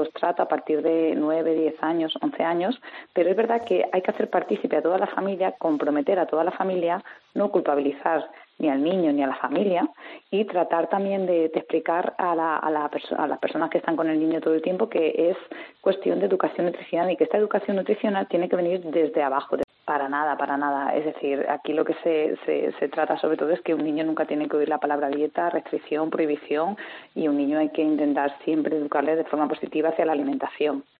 los trata a partir de 9, 10 años, 11 años, pero es verdad que hay que hacer partícipe a toda la familia, comprometer a toda la familia, no culpabilizar ni al niño ni a la familia, y tratar también de explicar a las personas que están con el niño todo el tiempo que es cuestión de educación nutricional y que esta educación nutricional tiene que venir desde abajo. Para nada, para nada. Es decir, aquí lo que se trata sobre todo es que un niño nunca tiene que oír la palabra dieta, restricción, prohibición, y un niño hay que intentar siempre educarle de forma positiva hacia la alimentación.